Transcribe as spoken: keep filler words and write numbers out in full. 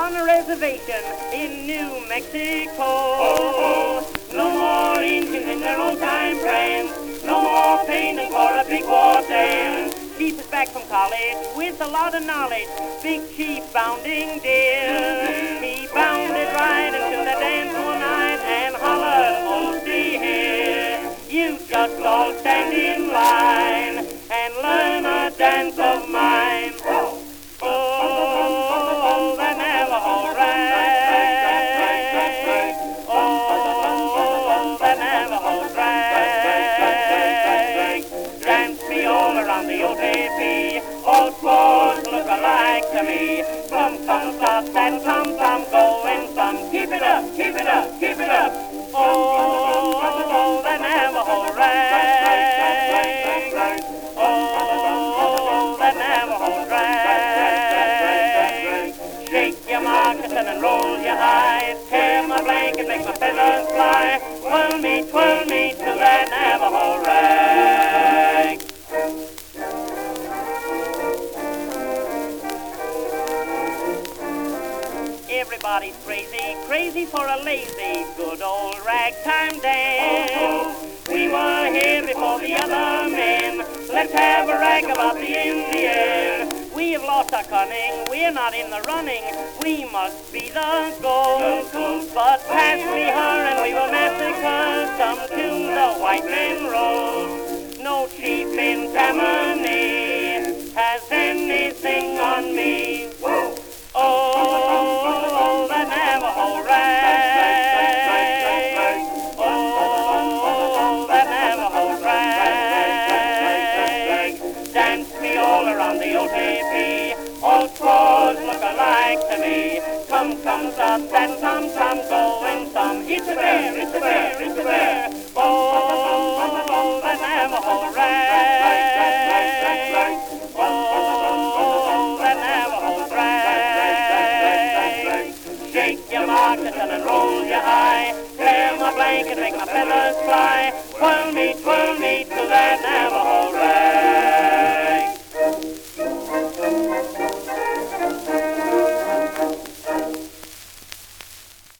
on a reservation in New Mexico. No more Indians in their old time friends, no more painting for a big war dance. Chief is back from college with a lot of knowledge, Big Chief bounding deer. He bounded right into the dance one night and hollered, oh, see here, you just all stand in line and learn a dance of mine. Oh, oh, the Navajo rag. Oh, the Navajo rag. Dance me all around the O T P. All squaws look alike to me. Some, some stop and some, some go and some keep it up, keep it up, keep it up. Oh, the Navajo rag. Oh, the Navajo rag. Shake your moccasin and roll your eyes. Tear my blanket, make my feathers fly. Twirl me, twirl me to that Navajo rag. Everybody's crazy, crazy for a lazy, good old ragtime dance. We were here before the other men. Let's have a rag about the Indian. We have lost our cunning, we're not in the running. We must be the gold. But pass me her and we will massacre some tune the white men wrote. No chief in Tammany has anything on me. Oh, the Navajo rag. Oh, the Navajo rag. Dance me all around the O T P. All squaws look alike to me. Some comes up and some, some go and some. It's a bear, it's a bear, it's a bear. Oh, the Navajo rag. Oh, the Navajo rag. Shake your moccasin and roll your eye. Tear my blanket, make my feathers fly. Twirl me, twirl me to that